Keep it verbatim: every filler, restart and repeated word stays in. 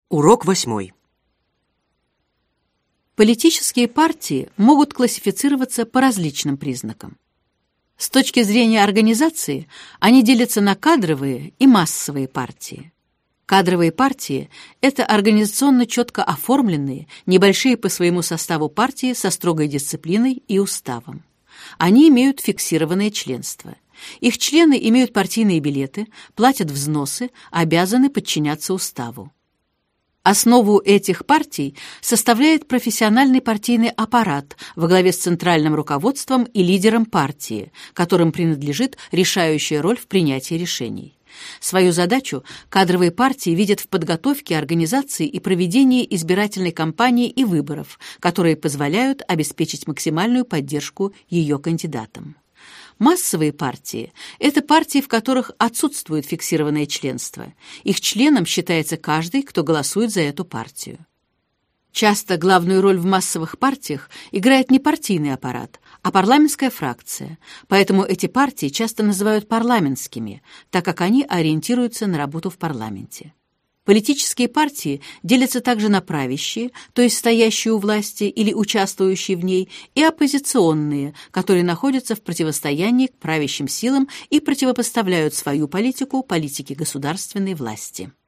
Урок восьмой. Политические партии могут классифицироваться по различным признакам. С точки зрения организации они делятся на кадровые и массовые партии. Кадровые партии – это организационно четко оформленные, небольшие по своему составу партии со строгой дисциплиной и уставом. Они имеют фиксированное членство. Их члены имеют партийные билеты, платят взносы, обязаны подчиняться уставу. Основу этих партий составляет профессиональный партийный аппарат во главе с центральным руководством и лидером партии, которым принадлежит решающая роль в принятии решений. Свою задачу кадровые партии видят в подготовке, организации и проведении избирательной кампании и выборов, которые позволяют обеспечить максимальную поддержку ее кандидатам. Массовые партии – это партии, в которых отсутствует фиксированное членство. Их членом считается каждый, кто голосует за эту партию. Часто главную роль в массовых партиях играет не партийный аппарат, а парламентская фракция, поэтому эти партии часто называют парламентскими, так как они ориентируются на работу в парламенте. Политические партии делятся также на правящие, то есть стоящие у власти или участвующие в ней, и оппозиционные, которые находятся в противостоянии к правящим силам и противопоставляют свою политику политике государственной власти.